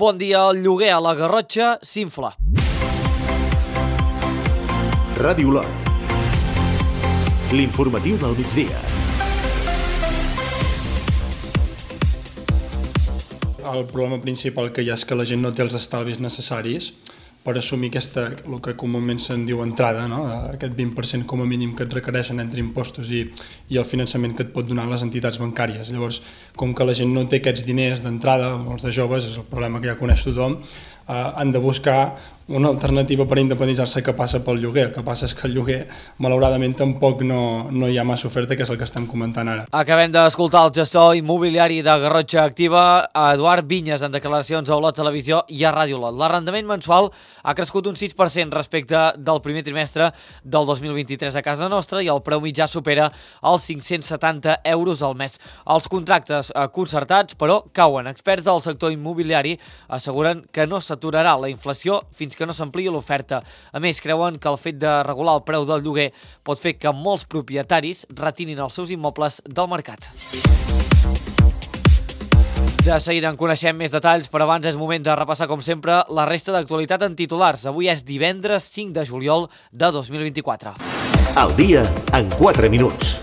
Bon dia, el lloguer a la Garrotxa s'infla. Ràdio Lot. L'informatiu del migdia. El problema principal que hi ha és que la gent no té els estalvis necessaris per assumir el que comúment se'n diu entrada, no? Aquest 20% com a mínim que et requereixen entre impostos i el finançament que et pot donar les entitats bancàries. Llavors, com que la gent no té aquests diners d'entrada, molts de joves, és el problema que ja coneix tothom, han de buscar una alternativa per independitzar-se que passa pel lloguer. El que passa és que el lloguer, malauradament, tampoc no hi ha massa oferta, que és el que estem comentant ara. Acabem d'escoltar el gestor immobiliari de Garrotxa Activa, Eduard Vinyes, en declaracions a Olot Televisió i a Ràdio Lot. L'arrendament mensual ha crescut un 6% respecte del primer trimestre del 2023 a casa nostra i el preu mitjà supera els 570 euros al mes. Els contractes concertats, però, cauen. Experts del sector immobiliari asseguren que no s'aturarà la inflació fins que no s'ampliï l'oferta. A més, creuen que el fet de regular el preu del lloguer pot fer que molts propietaris retinin els seus immobles del mercat. De seguida en coneixem més detalls, però abans és moment de repassar, com sempre, la resta d'actualitat en titulars. Avui és divendres 5 de juliol de 2024. Al dia en 4 minuts.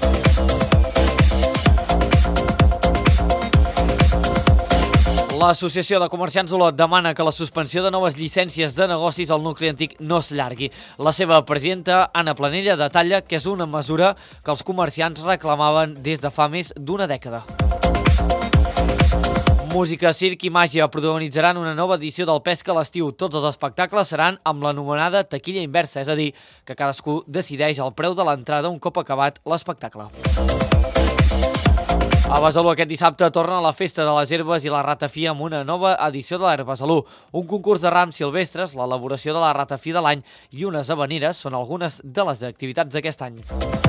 L'Associació de Comerciants d'Olot demana que la suspensió de noves llicències de negocis al nucli antic no s'allargui. La seva presidenta, Anna Planella, detalla que és una mesura que els comerciants reclamaven des de fa més d'una dècada. Música, circ i màgia protagonitzaran una nova edició del Pesca a l'estiu. Tots els espectacles seran amb l'anomenada taquilla inversa, és a dir, que cadascú decideix el preu de l'entrada un cop acabat l'espectacle. A Besalú aquest dissabte torna la Festa de les Herbes i la Ratafia amb una nova edició de l'Herbesalú. Un concurs de rams silvestres, l'elaboració de la Ratafia de l'any i unes habaneres són algunes de les activitats d'aquest any.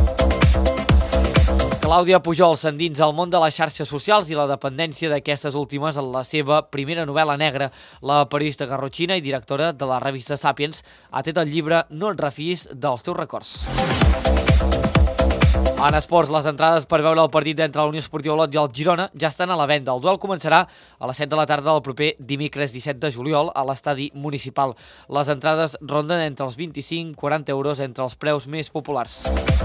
Clàudia Pujol s'endinsa al món de les xarxes socials i la dependència d'aquestes últimes en la seva primera novel·la negra. La periodista garrotxina i directora de la revista Sapiens ha tret el llibre No et refiïs dels teus records. En esports, les entrades per veure el partit entre la Unió Esportiva Olot i el Girona ja estan a la venda. El duel començarà a les 7 de la tarda del proper dimecres 17 de juliol a l'estadi municipal. Les entrades ronden entre els 25 i 40 euros entre els preus més populars.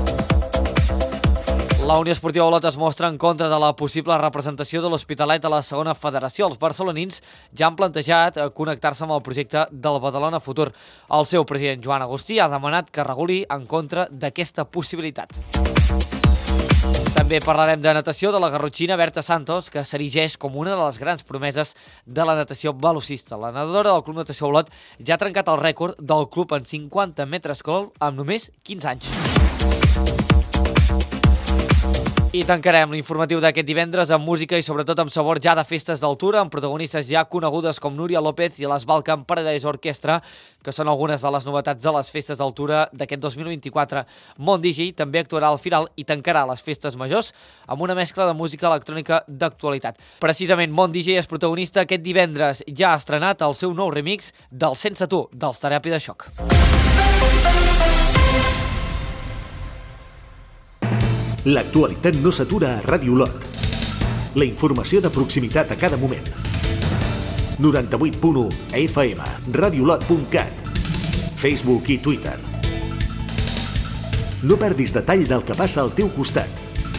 La Unió Esportiva Olot es mostra en contra de la possible representació de l'Hospitalet a la segona federació. Els barcelonins ja han plantejat connectar-se amb el projecte del Badalona Futur. El seu president, Joan Agustí, ha demanat que reguli en contra d'aquesta possibilitat. També parlarem de natació de la garrotxina Berta Santos, que s'erigeix com una de les grans promeses de la natació velocista. La nedadora del Club Natació Olot ja ha trencat el rècord del club en 50 metres col amb només 15 anys. I tancarem l'informatiu d'aquest divendres amb música i sobretot amb sabor ja de festes d'altura, amb protagonistes ja conegudes com Núria López i les Balkan Paradise Orchestra, que són algunes de les novetats de les festes d'altura d'aquest 2024. Mont DJ també actuarà al final i tancarà les festes majors amb una mescla de música electrònica d'actualitat. Precisament Mont DJ és protagonista aquest divendres. Ja ha estrenat el seu nou remix del Sense Tu, dels Teràpia de Xoc. L'actualitat no s'atura a Ràdio Lot. La informació de proximitat a cada moment. 98.1 FM, radiolot.cat, Facebook i Twitter. No perdis detall del que passa al teu costat.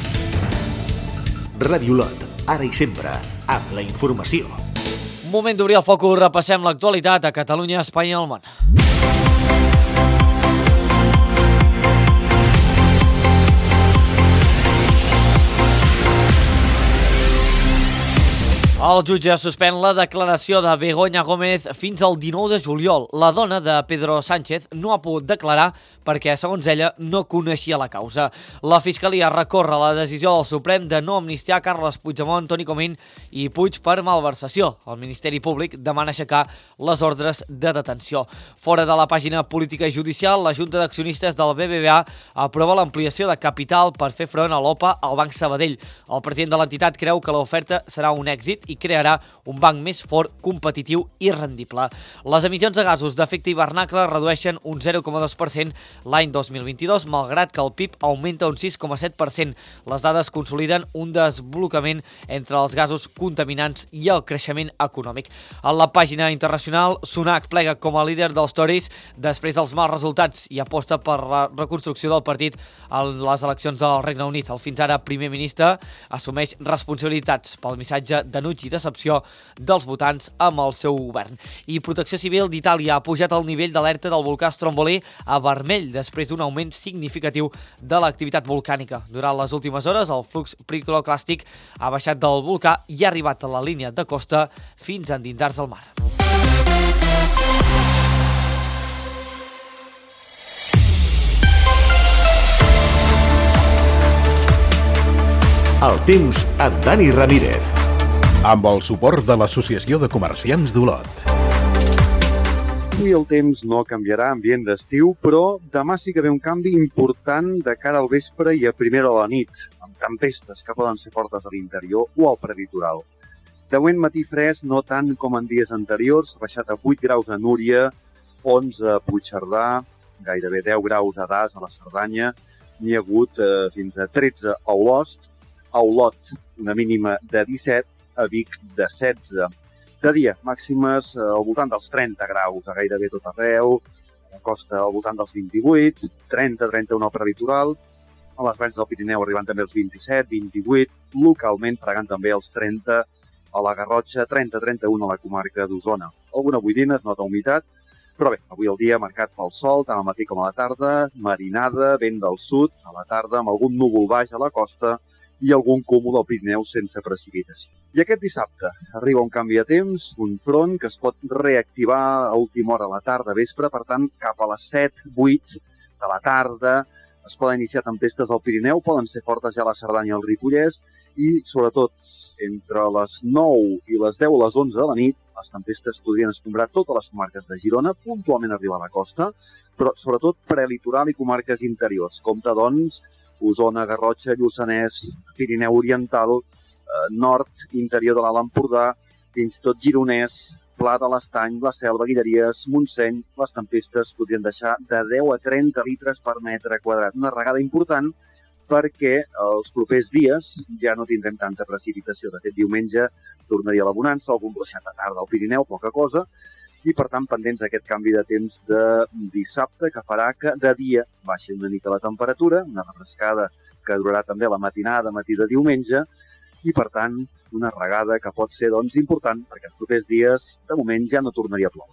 Ràdio Lot, ara i sempre, amb la informació. Moment d'obrir el focus, repassem l'actualitat a Catalunya, Espanya i el món. El jutge suspèn la declaració de Begoña Gómez fins al 19 de juliol. La dona de Pedro Sánchez no ha pogut declarar perquè, segons ella, no coneixia la causa. La Fiscalia recorre la decisió del Suprem de no amnistiar Carles Puigdemont, Toni Comín i Puig per malversació. El Ministeri Públic demana aixecar les ordres de detenció. Fora de la pàgina política i judicial, la Junta d'Accionistes del BBVA aprova l'ampliació de capital per fer front a l'OPA al Banc Sabadell. El president de l'entitat creu que l'oferta serà un èxit i crearà un banc més fort, competitiu i rendible. Les emissions de gasos d'efecte hivernacle redueixen un 0,2% l'any 2022, malgrat que el PIB augmenta un 6,7%. Les dades consoliden un desblocament entre els gasos contaminants i el creixement econòmic. A la pàgina internacional, Sunak plega com a líder dels Tories després dels mals resultats i aposta per la reconstrucció del partit en les eleccions del Regne Unit. El fins ara primer ministre assumeix responsabilitats pel missatge d'enuig i decepció dels votants amb el seu govern. I Protecció Civil d'Itàlia ha pujat el nivell d'alerta del volcà Stromboli a vermell després d'un augment significatiu de l'activitat volcànica. Durant les últimes hores, el flux piroclàstic ha baixat del volcà i ha arribat a la línia de costa fins a endinsar-se al mar. El temps amb Dani Ramírez. Amb el suport de l'Associació de Comerciants d'Olot. Avui el temps no canviarà, ambient d'estiu, però demà sí que ve un canvi important de cara al vespre i a primera de la nit, amb tempestes que poden ser fortes a l'interior o al prelitoral. De moment matí fresc, no tant com en dies anteriors, ha baixat a 8 graus a Núria, 11 a Puigcerdà, gairebé 10 graus a Das, a la Cerdanya, n'hi ha hagut fins a 13 a Olost, a Olot una mínima de 17, a Vic de 16. De dia, màximes al voltant dels 30 graus a gairebé tot arreu, a la costa al voltant dels 28, 30-31 al prelitoral, a les valls del Pirineu arribant també als 27, 28, localment fregant també els 30 a la Garrotxa, 30-31 a la comarca d'Osona. Alguna boirina, es nota humitat, però bé, avui el dia marcat pel sol, tant al matí com a la tarda, marinada, vent del sud, a la tarda amb algun núvol baix a la costa i algun cúmul al Pirineu sense precipitació. I aquest dissabte arriba un canvi de temps, un front que es pot reactivar a última hora a la tarda, vespre, per tant, cap a les 7-8 de la tarda es poden iniciar tempestes al Pirineu, poden ser fortes ja a la Cerdanya i el Ripollès i, sobretot, entre les 9 i les 10 o les 11 de la nit, les tempestes podrien escombrar totes les comarques de Girona, puntualment arribar a la costa, però sobretot prelitoral i comarques interiors. Compte, doncs, Osona, Garrotxa, Lluçanès, Pirineu Oriental, nord, interior de l'Alt Empordà, fins i tot Gironès, Pla de l'Estany, la Selva, Guilleries, Montseny, les tempestes podrien deixar de 10 a 30 litres per metre quadrat. Una regada important perquè els propers dies ja no tindrem tanta precipitació. De fet, diumenge tornaria la bonança, algun glaçat a tarda al Pirineu, poca cosa, i per tant pendents d'aquest canvi de temps de dissabte que farà que de dia baixi una mica la temperatura, una refrescada que durarà també la matinada, matí de diumenge, i per tant una regada que pot ser doncs important perquè els propers dies de moment ja no tornaria a ploure.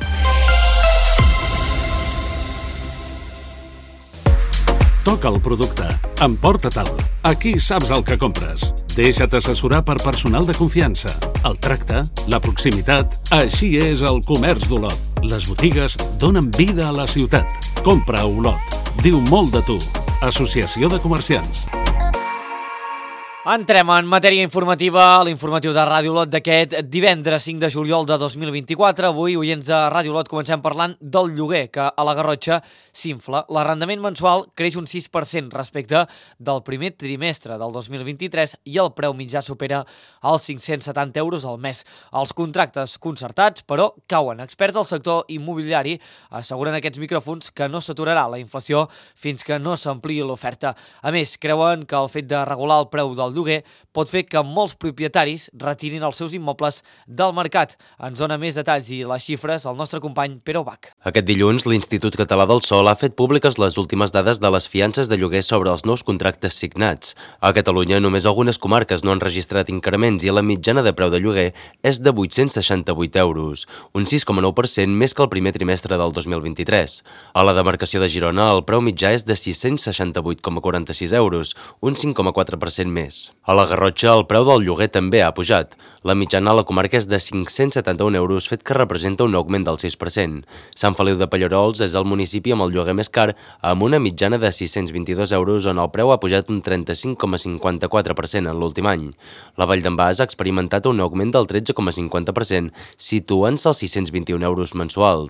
Toca el producte. Emporta-te'l. Aquí saps el que compres. Deixa't assessorar per personal de confiança. El tracte, la proximitat... Així és el comerç d'Olot. Les botigues donen vida a la ciutat. Compra a Olot. Diu molt de tu. Associació de Comerciants. Entrem en matèria informativa, l'informatiu de Ràdio Olot d'aquest divendres 5 de juliol de 2024. Avui, oients de Ràdio Olot, comencem parlant del lloguer, que a la Garrotxa s'infla. L'arrendament mensual creix un 6% respecte del primer trimestre del 2023 i el preu mitjà supera els 570 euros al mes. Els contractes concertats, però, cauen. Experts del sector immobiliari asseguren aquests micròfons que no s'aturarà la inflació fins que no s'ampliï l'oferta. A més, creuen que el fet de regular el preu del lloguer pot fer que molts propietaris retirin els seus immobles del mercat. Ens dona més detalls i les xifres el nostre company Pere Ubach. Aquest dilluns, l'Institut Català del Sòl ha fet públiques les últimes dades de les fiances de lloguer sobre els nous contractes signats. A Catalunya, només algunes comarques no han registrat increments i la mitjana de preu de lloguer és de 868 euros, un 6,9% més que el primer trimestre del 2023. A la demarcació de Girona, el preu mitjà és de 668,46 euros, un 5,4% més. A la Garrotxa, el preu del lloguer també ha pujat. La mitjana a la comarca és de 571 euros, fet que representa un augment del 6%. Sant Feliu de Pallerols és el municipi amb el lloguer més car, amb una mitjana de 622 euros, on el preu ha pujat un 35,54% en l'últim any. La Vall d'en Bas ha experimentat un augment del 13,50%, situant-se als 621 euros mensuals.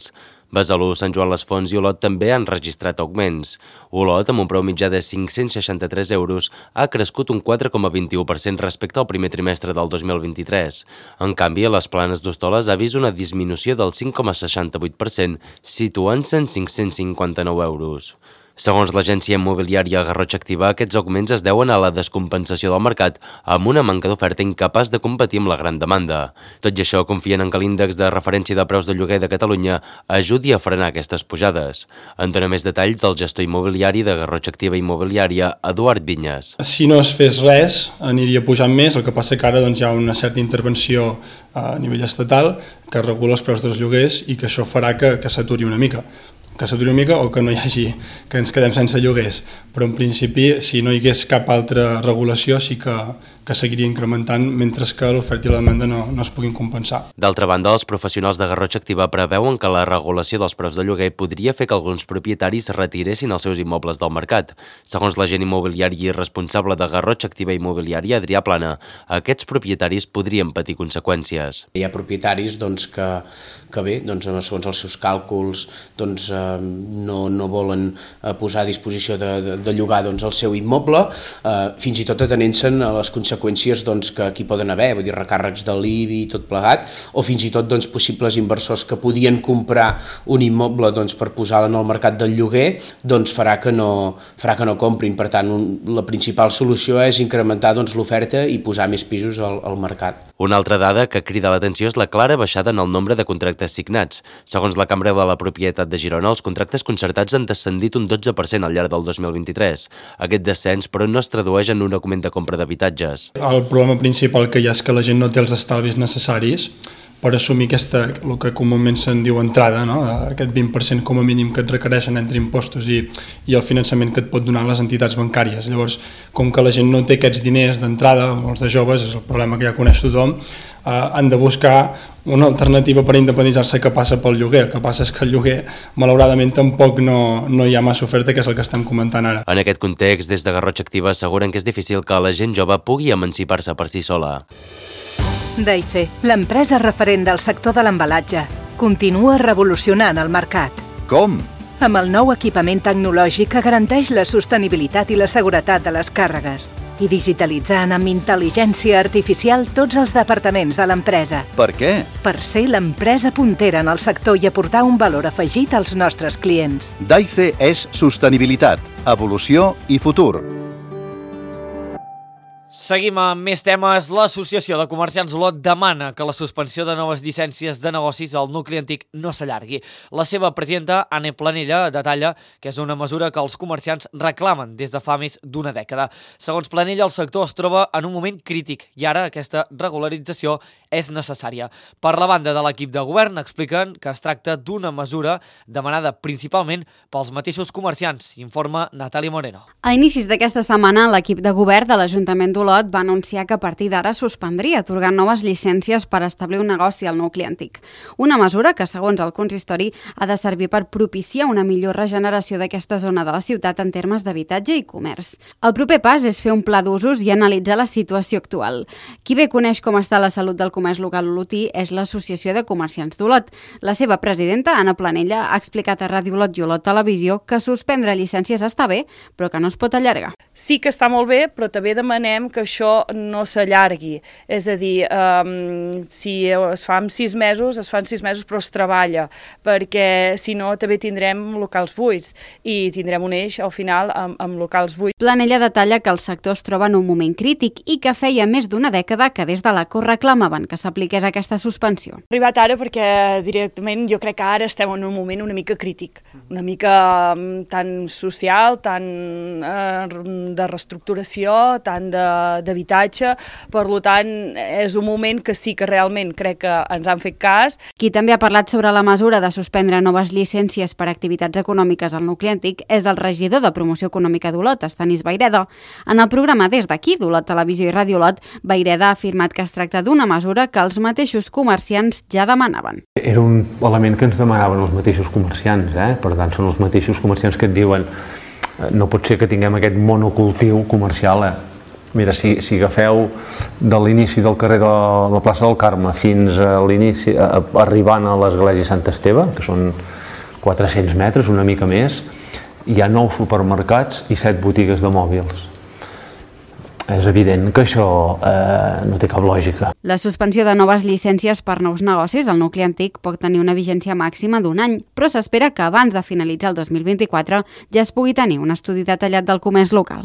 Besalú, Sant Joan les Fonts i Olot també han registrat augments. Olot, amb un preu mitjà de 563 euros, ha crescut un 4,21% respecte al primer trimestre del 2023. En canvi, a les Planes d'Hostoles ha vist una disminució del 5,68%, situant-se en 559 euros. Segons l'agència immobiliària Garrotxa Activa, aquests augments es deuen a la descompensació del mercat amb una manca d'oferta incapaç de competir amb la gran demanda. Tot i això, confien en que l'índex de referència de preus de lloguer de Catalunya ajudi a frenar aquestes pujades. En dona més detalls el gestor immobiliari de Garrotxa Activa Immobiliària, Eduard Vinyes. Si no es fes res, aniria pujant més, el que passa que ara hi ha una certa intervenció a nivell estatal que regula els preus dels lloguers i que això farà que s'aturi una mica. O que no hi hagi, que ens quedem sense lloguers. Però en principi, si no hi hagués cap altra regulació, sí que seguiria incrementant, mentre que l'oferta i la demanda no es puguin compensar. D'altra banda, els professionals de Garrotxa Activa preveuen que la regulació dels preus de lloguer podria fer que alguns propietaris retiressin els seus immobles del mercat. Segons l'agent immobiliari i responsable de Garrotxa Activa Immobiliària, Adrià Plana, aquests propietaris podrien patir conseqüències. Hi ha propietaris que bé, segons els seus càlculs, no volen posar a disposició de llogar el seu immoble, fins i tot atenent-se'n a les conseqüències que aquí poden haver, vull dir, recàrrecs de l'IBI i tot plegat, o fins i tot possibles inversors que podien comprar un immoble per posar-lo en el mercat del lloguer, farà que no comprin. Per tant, la principal solució és incrementar l'oferta i posar més pisos al mercat. Una altra dada que crida l'atenció és la clara baixada en el nombre de contractes signats. Segons la Cambra de la Propietat de Girona, els contractes concertats han descendit un 12% al llarg del 2023. Aquest descens, però, no es tradueix en un augment de compra d'habitatges. El problema principal que hi ha és que la gent no té els estalvis necessaris per assumir el que comúment se'n diu entrada, no? Aquest 20% com a mínim que et requereixen entre impostos i el finançament que et pot donar les entitats bancàries. Llavors, com que la gent no té aquests diners d'entrada, molts de joves, és el problema que ja coneix tothom, han de buscar una alternativa per independitzar-se que passa pel lloguer. El que passa és que el lloguer, malauradament, tampoc no hi ha massa oferta, que és el que estem comentant ara. En aquest context, des de Garrotxa Activa asseguren que és difícil que la gent jove pugui emancipar-se per si sola. Daife, l'empresa referent del sector de l'embalatge, continua revolucionant el mercat. Com? Amb el nou equipament tecnològic que garanteix la sostenibilitat i la seguretat de les càrregues i digitalitzant amb intel·ligència artificial tots els departaments de l'empresa. Per què? Per ser l'empresa puntera en el sector i aportar un valor afegit als nostres clients. Daife és sostenibilitat, evolució i futur. Seguim amb més temes. L'Associació de Comerciants Olot demana que la suspensió de noves llicències de negocis al nucli antic no s'allargui. La seva presidenta, Anna Planella, detalla que és una mesura que els comerciants reclamen des de fa més d'una dècada. Segons Planella, el sector es troba en un moment crític i ara aquesta regularització és necessària. Per la banda de l'equip de govern expliquen que es tracta d'una mesura demanada principalment pels mateixos comerciants, informa Natàlia Moreno. A inicis d'aquesta setmana, l'equip de govern de l'Ajuntament d'Olot va anunciar que a partir d'ara suspendria atorgant noves llicències per establir un negoci al nucli antic. Una mesura que, segons el consistori, ha de servir per propiciar una millor regeneració d'aquesta zona de la ciutat en termes d'habitatge i comerç. El proper pas és fer un pla d'usos i analitzar la situació actual. Qui bé coneix com està la salut del comerç local olotí és l'Associació de Comerciants d'Olot. La seva presidenta, Anna Planella, ha explicat a Ràdio Olot i Olot Televisió que suspendre llicències està bé, però que no es pot allargar. Sí que està molt bé, però també demanem que això no s'allargui. És a dir, si es fa en 6 mesos, es fa en 6 mesos, però es treballa, perquè si no també tindrem locals buits i tindrem un eix al final amb locals buits. Planella detalla que el sector es troba en un moment crític i que feia més d'una dècada que des de la COR reclamaven que s'apliqués aquesta suspensió. Ha arribat ara perquè directament jo crec que ara estem en un moment una mica crític, una mica tan social, tan de reestructuració, tant d'habitatge, per tant és un moment que sí que realment crec que ens han fet cas. Qui també ha parlat sobre la mesura de suspendre noves llicències per activitats econòmiques al nucli antic és el regidor de Promoció Econòmica d'Olot, Estanis Vayreda. En el programa Des d'aquí, d'Olot Televisió i Ràdio Olot, Vayreda ha afirmat que es tracta d'una mesura que els mateixos comerciants ja demanaven. Era un element que ens demanaven els mateixos comerciants, per tant són els mateixos comerciants que et diuen no pot ser que tinguem aquest monocultiu comercial. Mira, si agafeu de l'inici del carrer de la plaça del Carme fins a l'inici, arribant a l'església Sant Esteve, que són 400 metres, una mica més, hi ha 9 supermercats i 7 botigues de mòbils. És evident que això no té cap lògica. La suspensió de noves llicències per nous negocis al nucli antic pot tenir una vigència màxima d'1 any, però s'espera que abans de finalitzar el 2024 ja es pugui tenir un estudi detallat del comerç local.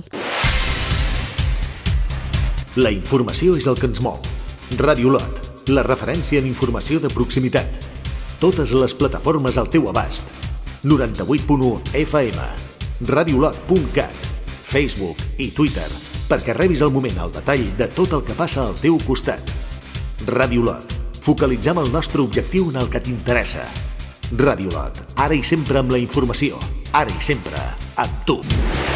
La informació és el que ens mou. Ràdio Lot, la referència en informació de proximitat. Totes les plataformes al teu abast. 98.1 FM, radiolot.cat, Facebook i Twitter, perquè rebis al moment el detall de tot el que passa al teu costat. Ràdio Lot, focalitzem el nostre objectiu en el que t'interessa. Ràdio Lot, ara i sempre amb la informació, ara i sempre amb tu.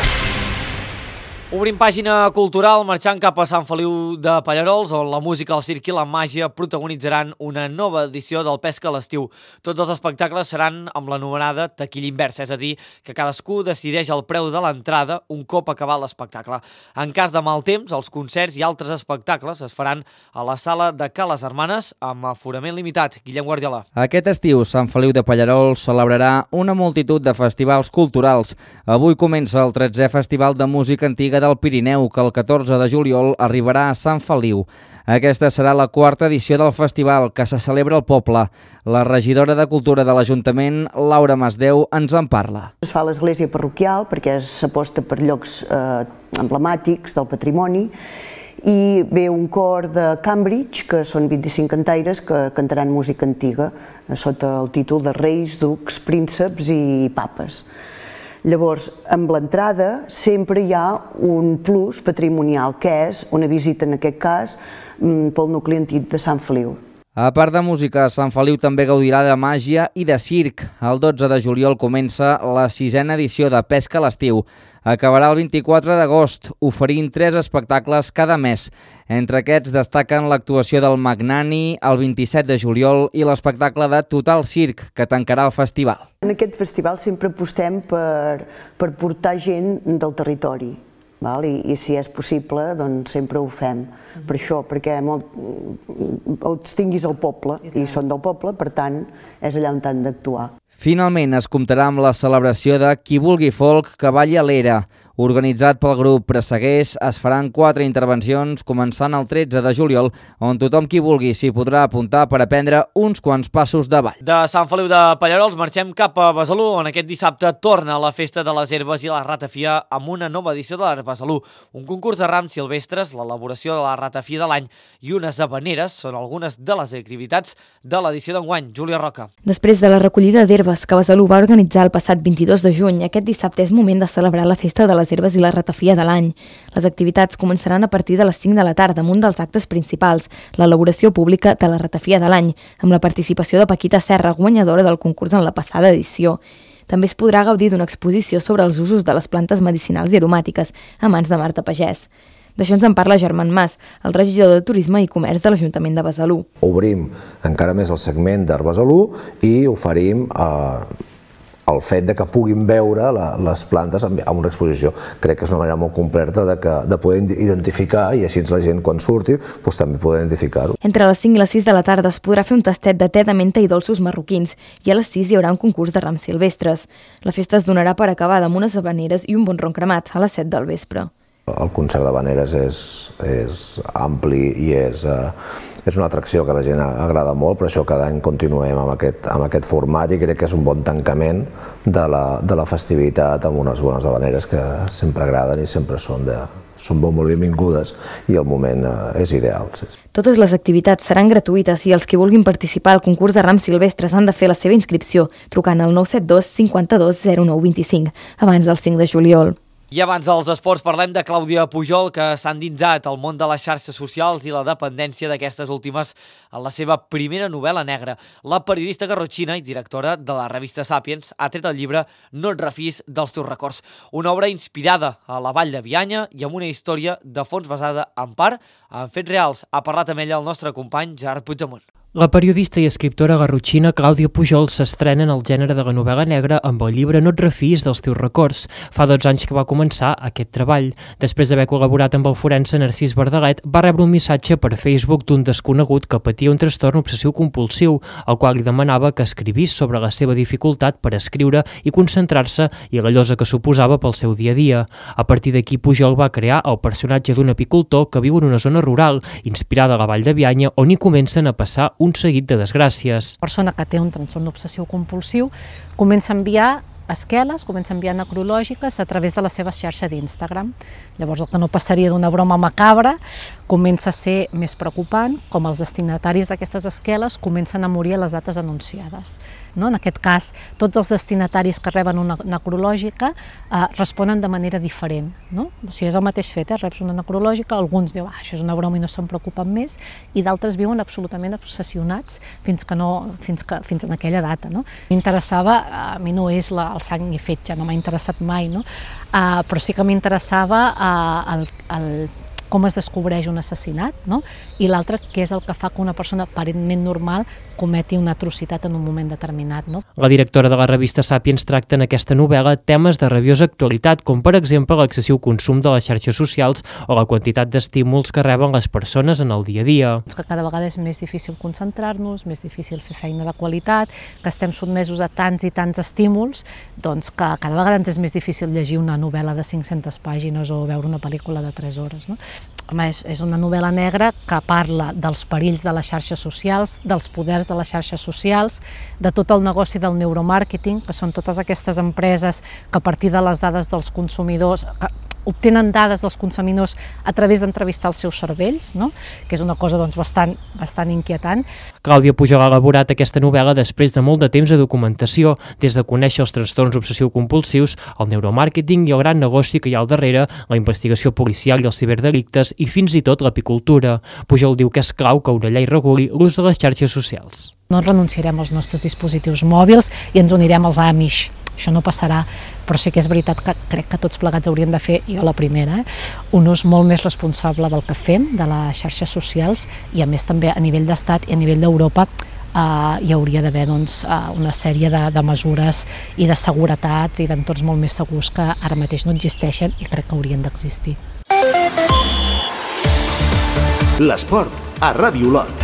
Obrim pàgina cultural, marxant cap a Sant Feliu de Pallerols, on la música, el circ i la màgia protagonitzaran una nova edició del Pesca a l'estiu. Tots els espectacles seran amb l'anomenada taquilla inversa, és a dir, que cadascú decideix el preu de l'entrada un cop acabat l'espectacle. En cas de mal temps, els concerts i altres espectacles es faran a la sala de Ca les Hermanes amb aforament limitat. Guillem Guardiola. Aquest estiu, Sant Feliu de Pallerols celebrarà una multitud de festivals culturals. Avui comença el 13è Festival de Música Antiga del Pirineu, que el 14 de juliol arribarà a Sant Feliu. Aquesta serà la 4ª edició del festival, que se celebra al poble. La regidora de Cultura de l'Ajuntament, Laura Masdeu, ens en parla. Es fa a l'església parroquial perquè s'aposta per llocs emblemàtics del patrimoni i ve un cor de Cambridge, que són 25 cantaires que cantaran música antiga sota el títol de Reis, Ducs, Prínceps i Papes. Llavors, amb l'entrada sempre hi ha un plus patrimonial, que és una visita, en aquest cas, pel nucli antic de Sant Feliu. A part de música, Sant Feliu també gaudirà de màgia i de circ. El 12 de juliol comença la 6a edició de Pesca a l'estiu. Acabarà el 24 d'agost, oferint 3 espectacles cada mes. Entre aquests destaquen l'actuació del Magnani el 27 de juliol i l'espectacle de Total Circ, que tancarà el festival. En aquest festival sempre apostem per portar gent del territori. I si és possible, doncs sempre ho fem. Per això, perquè els tinguis al poble, i són del poble, per tant, és allà on han d'actuar. Finalment es comptarà amb la celebració de Qui vulgui folk que balli a l'era. Organitzat pel grup Presseguers, es faran 4 intervencions començant el 13 de juliol, on tothom qui vulgui s'hi podrà apuntar per aprendre uns quants passos de ball. De Sant Feliu de Pallerols marxem cap a Besalú, on aquest dissabte torna la Festa de les Herbes i la Ratafia amb una nova edició de l'Art Besalú. Un concurs de rams silvestres, l'elaboració de la ratafia de l'any i unes habaneres són algunes de les activitats de l'edició d'enguany. Júlia Roca. Després de la recollida d'herbes que Besalú va organitzar el passat 22 de juny, aquest dissabte és moment de celebrar la Festa de les Herbes i la Ratafia de l'any. Les activitats començaran a partir de les 5 de la tarda amb un dels actes principals, l'elaboració pública de la Ratafia de l'any, amb la participació de Paquita Serra, guanyadora del concurs en la passada edició. També es podrà gaudir d'una exposició sobre els usos de les plantes medicinals i aromàtiques a mans de Marta Pagès. D'això ens en parla Germán Mas, el regidor de Turisme i Comerç de l'Ajuntament de Besalú. Obrim encara més el segment d'Art Besalú i oferim el fet de que puguin veure les plantes en una exposició. Crec que és una manera molt completa de poder identificar i així la gent quan surti també poder identificar-ho. Entre les 5 i les 6 de la tarda es podrà fer un tastet de te de menta i dolços marroquins i a les 6 hi haurà un concurs de rams silvestres. La festa es donarà per acabada amb unes habaneres i un bon ron cremat a les 7 del vespre. El concert d'habaneres és ampli i és una atracció que a la gent agrada molt, per això cada any continuem amb aquest format i crec que és un bon tancament de la festivitat amb unes bones habaneres que sempre agraden i sempre són molt benvingudes i el moment és ideal. Totes les activitats seran gratuïtes i els que vulguin participar al concurs de rams silvestres han de fer la seva inscripció trucant al 972 52 0925 abans del 5 de juliol. I abans dels esports parlem de Clàudia Pujol, que s'ha endinsat al món de les xarxes socials i la dependència d'aquestes últimes en la seva primera novel·la negra. La periodista garrotxina i directora de la revista Sàpiens ha tret el llibre No et refis dels teus records, una obra inspirada a la Vall de Bianya i amb una història de fons basada en part en fets reals. Ha parlat amb ella el nostre company Gerard Puigdemont. La periodista i escriptora garrotxina Clàudia Pujol s'estrena en el gènere de la novel·la negra amb el llibre No et refiïs dels teus records. Fa 12 anys que va començar aquest treball. Després d'haver col·laborat amb el forense Narcís Verdaguet, va rebre un missatge per Facebook d'un desconegut que patia un trastorn obsessiu-compulsiu, al qual li demanava que escrivís sobre la seva dificultat per escriure i concentrar-se i la llosa que suposava pel seu dia a dia. A partir d'aquí, Pujol va crear el personatge d'un apicultor que viu en una zona rural, inspirada a la Vall de Bianya, on hi comencen a passar un seguit de desgràcies. La persona que té un trastorn obsessiu-compulsiu comença a enviar esqueles, comença a enviar necrològiques a través de la seva xarxa d'Instagram. Llavors, el que no passaria d'una broma macabra comença a ser més preocupant, com els destinataris d'aquestes esqueles comencen a morir a les dates anunciades. En aquest cas, tots els destinataris que reben una necrològica responen de manera diferent. O sigui, és el mateix fet, reps una necrològica, alguns diuen això és una broma i no se'n preocupen més, i d'altres viuen absolutament obsessionats fins en aquella data. M'interessava, a mi no és el sang i fetge, no m'ha interessat mai, però sí que m'interessava com es descobreix un assassinat, i l'altre, què és el que fa que una persona aparentment normal cometi una atrocitat en un moment determinat. La directora de la revista Sàpiens tracta en aquesta novel·la temes de rabiosa actualitat, com per exemple l'excessiu consum de les xarxes socials o la quantitat d'estímuls que reben les persones en el dia a dia. Que cada vegada és més difícil concentrar-nos, més difícil fer feina de qualitat, que estem sotmesos a tants i tants estímuls, doncs que cada vegada ens és més difícil llegir una novel·la de 500 pàgines o veure una pel·lícula de 3 hores. Home, és una novel·la negra que parla dels perills de les xarxes socials, dels poders de les xarxes socials, de tot el negoci del neuromàrqueting, que són totes aquestes empreses que a partir de les dades dels consumidors obtenen dades dels consumidors a través d'entrevistar els seus cervells, que és una cosa bastant inquietant. Clàudia Pujol ha elaborat aquesta novel·la després de molt de temps de documentació, des de conèixer els trastorns obsessiu-compulsius, el neuromàrqueting i el gran negoci que hi ha al darrere, la investigació policial i els ciberdelictes i fins i tot l'apicultura. Pujol diu que és clau que una llei reguli l'ús de les xarxes socials. No renunciarem als nostres dispositius mòbils i ens unirem als Amish. Això no passarà, però sí que és veritat que crec que tots plegats hauríem de fer, jo la primera, un ús molt més responsable del que fem, de les xarxes socials, i a més també a nivell d'estat i a nivell d'Europa hi hauria d'haver una sèrie de mesures i de seguretats i d'entorns molt més segurs que ara mateix no existeixen i crec que haurien d'existir. L'esport a Ràdio Olot.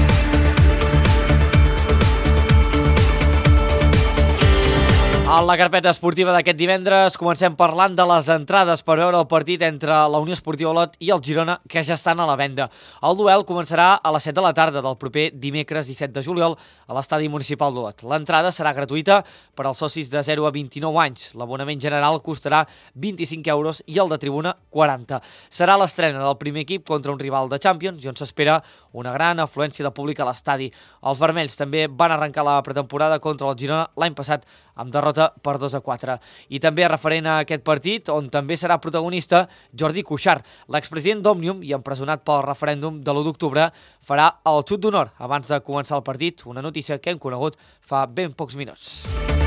A la carpeta esportiva d'aquest divendres comencem parlant de les entrades per veure el partit entre la Unió Esportiva Olot i el Girona, que ja estan a la venda. El duel començarà a les 7 de la tarda del proper dimecres 17 de juliol a l'estadi municipal d'Olot. L'entrada serà gratuïta per als socis de 0 a 29 anys. L'abonament general costarà 25 euros i el de tribuna 40. Serà l'estrena del primer equip contra un rival de Champions i on s'espera una gran afluència de públic a l'estadi. Els vermells també van arrencar la pretemporada contra el Girona l'any passat amb derrota per 2-4. I també referent a aquest partit, on també serà protagonista Jordi Cuixart. L'expresident d'Òmnium i empresonat pel referèndum de l'1 d'octubre farà el xut d'honor abans de començar el partit, una notícia que hem conegut fa ben pocs minuts.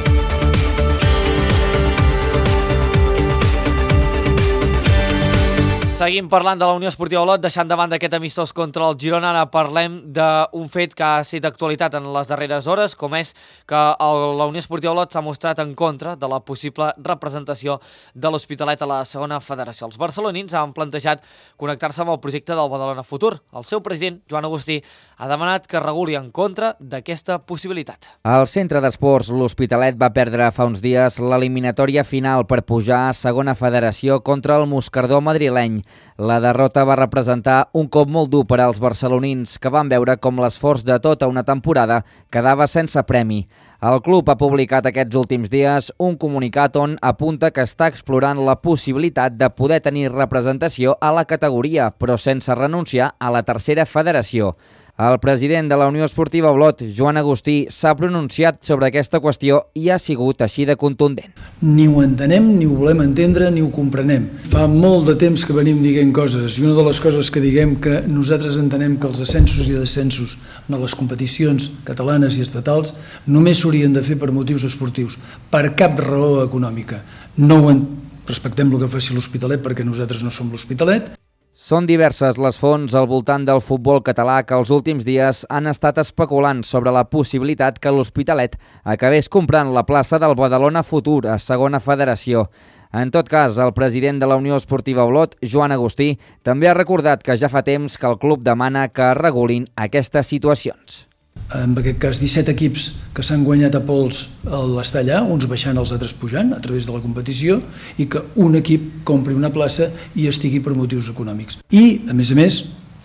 Seguim parlant de la Unió Esportiva Olot, deixant de banda aquest amistós contra el Girona. Ara parlem d'un fet que ha estat d'actualitat en les darreres hores, com és que la Unió Esportiva Olot s'ha mostrat en contra de la possible representació de l'Hospitalet a la segona federació. Els barcelonins han plantejat connectar-se amb el projecte del Badalona Futur. El seu president, Joan Agustí, ha demanat que reguli en contra d'aquesta possibilitat. El centre d'esports L'Hospitalet va perdre fa uns dies l'eliminatòria final per pujar a segona federació contra el Moscardó madrileny. La derrota va representar un cop molt dur per als barcelonins, que van veure com l'esforç de tota una temporada quedava sense premi. El club ha publicat aquests últims dies un comunicat on apunta que està explorant la possibilitat de poder tenir representació a la categoria, però sense renunciar a la tercera federació. El president de la Unió Esportiva Olot, Joan Agustí, s'ha pronunciat sobre aquesta qüestió i ha sigut així de contundent. Ni ho entenem, ni ho volem entendre, ni ho comprenem. Fa molt de temps que venim dient coses, i una de les coses que diguem que nosaltres entenem que els ascensos i descensos de les competicions catalanes i estatals només s'haurien de fer per motius esportius, per cap raó econòmica. No ho respectem el que faci l'Hospitalet perquè nosaltres no som l'Hospitalet. Són diverses les fonts al voltant del futbol català que els últims dies han estat especulant sobre la possibilitat que l'Hospitalet acabés comprant la plaça del Badalona Futur a segona federació. En tot cas, el president de la Unió Esportiva Olot, Joan Agustí, també ha recordat que ja fa temps que el club demana que es regulin aquestes situacions. En aquest cas, 17 equips que s'han guanyat a pols l'estar allà, uns baixant, els altres pujant a través de la competició, i que un equip compri una plaça i estigui per motius econòmics. I, a més,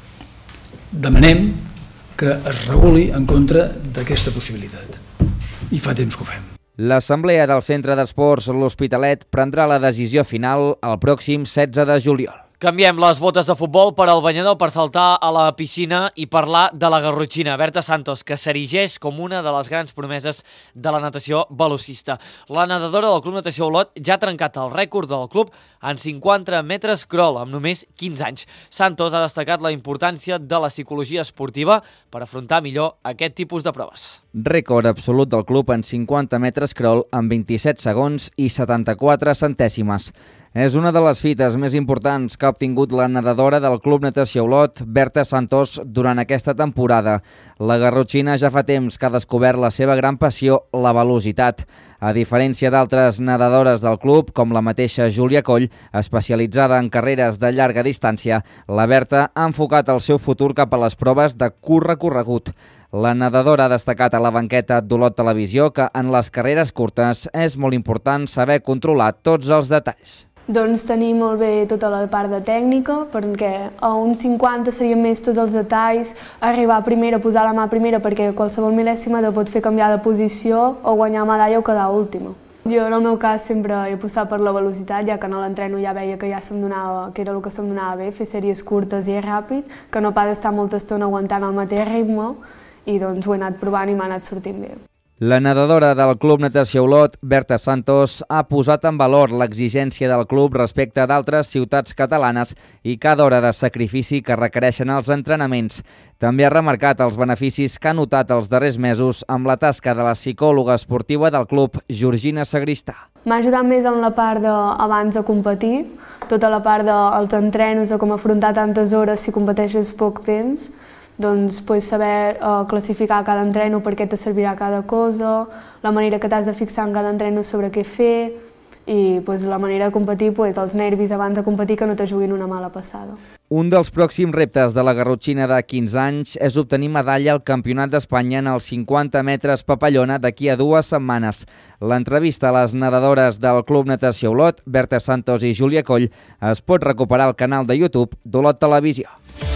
demanem que es reguli en contra d'aquesta possibilitat. I fa temps que ho fem. L'Assemblea del Centre d'Esports L'Hospitalet prendrà la decisió final el pròxim 16 de juliol. Canviem les botes de futbol per al banyador per saltar a la piscina i parlar de la Garrotxina, Berta Santos, que s'erigeix com una de les grans promeses de la natació velocista. La nedadora del Club Natació Olot ja ha trencat el rècord del club en 50 metres crawl, amb només 15 anys. Santos ha destacat la importància de la psicologia esportiva per afrontar millor aquest tipus de proves. Rècord absolut del club en 50 metres crawl en 27 segons i 74 centèsimes. És una de les fites més importants que ha obtingut la nedadora del Club Natació Olot, Berta Santos, durant aquesta temporada. La garrotxina ja fa temps que ha descobert la seva gran passió, la velocitat. A diferència d'altres nedadores del club, com la mateixa Júlia Coll, especialitzada en carreres de llarga distància, la Berta ha enfocat el seu futur cap a les proves de curt recorregut. La nedadora ha destacat a la banqueta d'Olot Televisió que en les carreres curtes és molt important saber controlar tots els detalls. Doncs tenir molt bé tota la part de tècnica, perquè a un 50 serien més tots els detalls, arribar primera, posar la mà primera, perquè qualsevol mil·lèsima te pot fer canviar de posició o guanyar medalla o quedar última. Jo en el meu cas sempre he apostat per la velocitat, ja que en l'entreno ja veia que ja que era el que se'm donava bé, fer sèries curtes i ràpid, que no pas estar molta estona aguantant el mateix ritme, i doncs ho he anat provant i m'ha anat sortint bé. La nedadora del Club Natació Olot, Berta Santos, ha posat en valor l'exigència del club respecte d'altres ciutats catalanes i cada hora de sacrifici que requereixen els entrenaments. També ha remarcat els beneficis que ha notat els darrers mesos amb la tasca de la psicòloga esportiva del club, Georgina Sagristà. M'ha ajudat més en la part d'abans de competir, tota la part dels entrenos, de com afrontar tantes hores si competeixes poc temps, doncs saber classificar cada entreno, per què te servirà cada cosa, la manera que t'has de fixar en cada entreno sobre què fer i la manera de competir, els nervis abans de competir que no te juguin una mala passada. Un dels pròxims reptes de la garrotxina de 15 anys és obtenir medalla al Campionat d'Espanya en els 50 metres papallona d'aquí a 2 setmanes. L'entrevista a les nedadores del Club Natació Olot, Berta Santos i Júlia Coll, es pot recuperar al canal de YouTube d'Olot Televisió.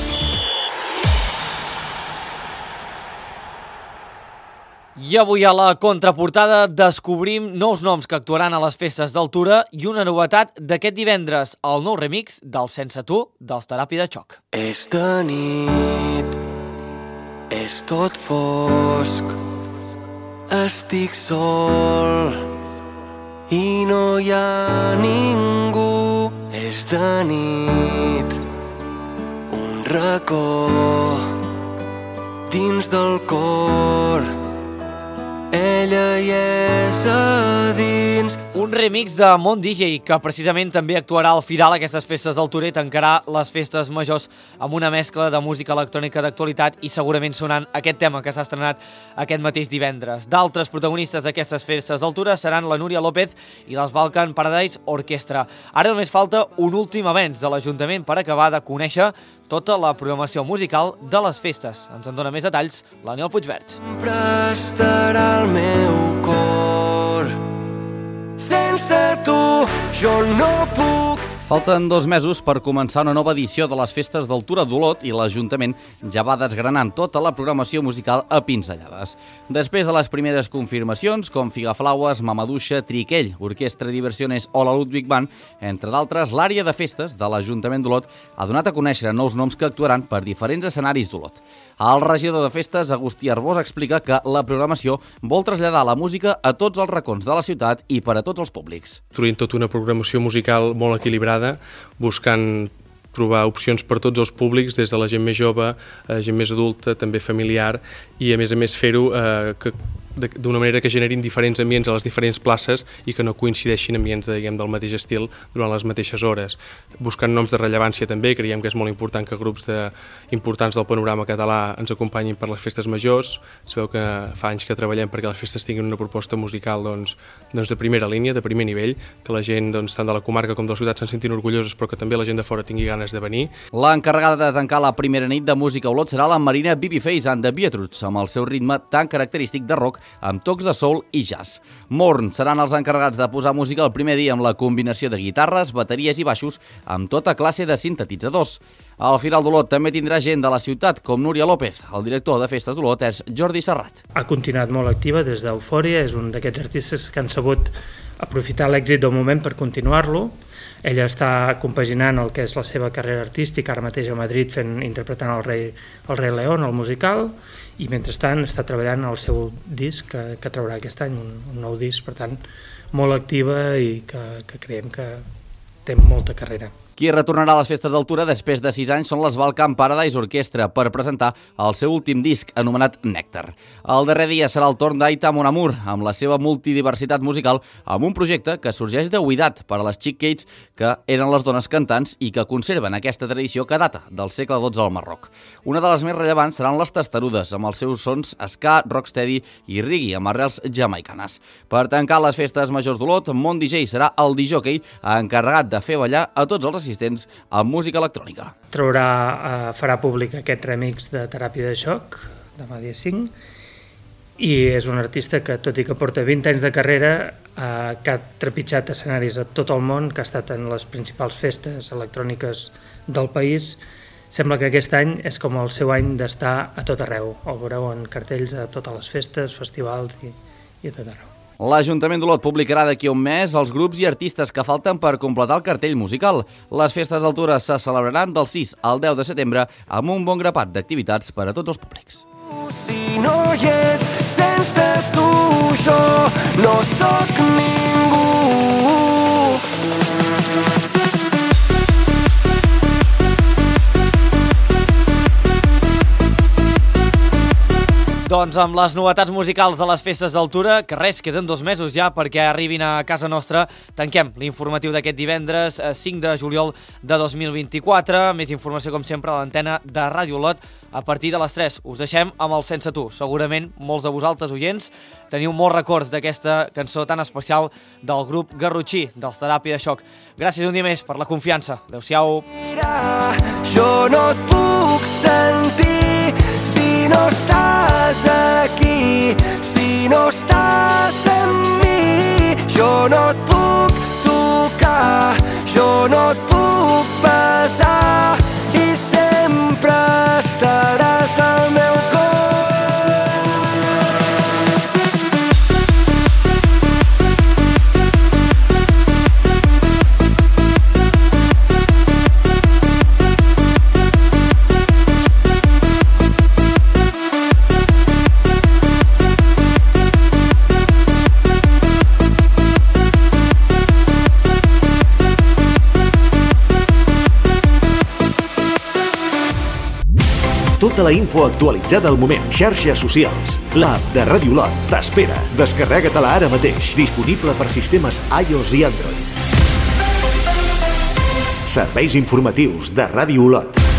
I avui a la contraportada descobrim nous noms que actuaran a les festes d'Altura i una novetat d'aquest divendres, el nou remix del Sense Tu dels Teràpia de Xoc. És de nit, és tot fosc, estic sol i no hi ha ningú. És de nit, un racó dins del cor, ella hi és a dins. Un remix de Mont DJ, que precisament també actuarà al Firal aquestes festes d'Altura i tancarà les festes majors amb una mescla de música electrònica d'actualitat i segurament sonant aquest tema que s'ha estrenat aquest mateix divendres. D'altres protagonistes d'aquestes festes d'Altura seran la Núria López i les Balkan Paradise Orquestra. Ara només falta un últim avenç de l'Ajuntament per acabar de conèixer tota la programació musical de les festes. Ens en dona més detalls l'Aniol Puigvert. Sempre estarà el meu cor. Sense tu jo no puc. Falten 2 mesos per començar una nova edició de les festes d'Altura d'Olot i l'Ajuntament ja va desgranant tota la programació musical a pinzellades. Després de les primeres confirmacions, com Figaflaues, Mamaduixa, Triquell, Orquestra Diversiones o la Ludwig Band, entre d'altres, l'àrea de festes de l'Ajuntament d'Olot ha donat a conèixer nous noms que actuaran per diferents escenaris d'Olot. El regidor de festes, Agustí Arbós, explica que la programació vol traslladar la música a tots els racons de la ciutat i per a tots els públics. Construint tota una programació musical molt equilibrada, buscant trobar opcions per tots els públics, des de la gent més jove, gent més adulta, també familiar, i a més fer-ho que d'una manera que generin diferents ambients a les diferents places i que no coincideixin ambients del mateix estil durant les mateixes hores. Buscant noms de rellevància també, creiem que és molt important que grups importants del panorama català ens acompanyin per les festes majors. Sabeu que fa anys que treballem perquè les festes tinguin una proposta musical de primera línia, de primer nivell, que la gent tant de la comarca com de la ciutat se'n sentin orgullosos, però que també la gent de fora tingui ganes de venir. L'encarregada de tancar la primera nit de música a Olot serà la Marina Babyface and the Beatruts, amb el seu ritme tan característic de rock amb tocs de soul i jazz. Morn seran els encarregats de posar música el primer dia amb la combinació de guitarres, bateries i baixos amb tota classe de sintetitzadors. Al Firal d'Olot també tindrà gent de la ciutat, com Núria López. El director de Festes d'Olot és Jordi Serrat. Ha continuat molt activa des d'Eufòria, és un d'aquests artistes que han sabut aprofitar l'èxit del moment per continuar-lo. Ella està compaginant el que és la seva carrera artística, ara mateix a Madrid interpretant el rei León, el musical, i mentrestant està treballant el seu disc que traurà aquest any, un nou disc, per tant, molt activa i que creiem que té molta carrera. Qui retornarà a les Festes d'Altura després de 6 anys són les Balkan Paradise Orquestra per presentar el seu últim disc anomenat Nèctar. El darrer dia serà el torn d'Aita Mon Amour, amb la seva multidiversitat musical, amb un projecte que sorgeix de Ouidat per a les Chick Gates, que eren les dones cantants i que conserven aquesta tradició que data del segle XII al Marroc. Una de les més rellevants seran les Testarudes, amb els seus sons ska, rocksteady i reggae amb arrels jamaicanes. Per tancar les Festes Majors d'Olot, Mont DJ serà el disjockey encarregat de fer ballar a tots els assistents amb música electrònica. Farà públic aquest remix de Teràpia de Xoc, demà dia 5, i és un artista que, tot i que porta 20 anys de carrera, que ha trepitjat escenaris a tot el món, que ha estat en les principals festes electròniques del país, sembla que aquest any és com el seu any d'estar a tot arreu. El veureu en cartells a totes les festes, festivals i a tot arreu. L'Ajuntament d'Olot publicarà d'aquí a un mes els grups i artistes que falten per completar el cartell musical. Les Festes d'Altura se celebraran del 6 al 10 de setembre amb un bon grapat d'activitats per a tots els públics. Si no hi ets, sense tu jo no sóc ningú. Doncs amb les novetats musicals de les Festes d'Altura, que res, queden 2 mesos ja perquè arribin a casa nostra, tanquem l'informatiu d'aquest divendres 5 de juliol de 2024. Més informació, com sempre, a l'antena de Ràdio Olot a partir de les 3. Us deixem amb el Sense Tu. Segurament molts de vosaltres, oients, teniu molts records d'aquesta cançó tan especial del grup Garrotxí, dels Teràpia de Xoc. Gràcies un dia més per la confiança. Adéu-siau. Jo no et puc sentir si no estàs aquí, si no estàs amb mi. Jo no et puc tocar, jo no et puc besar i sempre estaràs al meu cor. Tota la info actualitzada al moment. Xarxes socials. L'app de Ràdio Olot t'espera. Descarrega-te-la ara mateix. Disponible per sistemes iOS i Android. Serveis informatius de Ràdio Olot.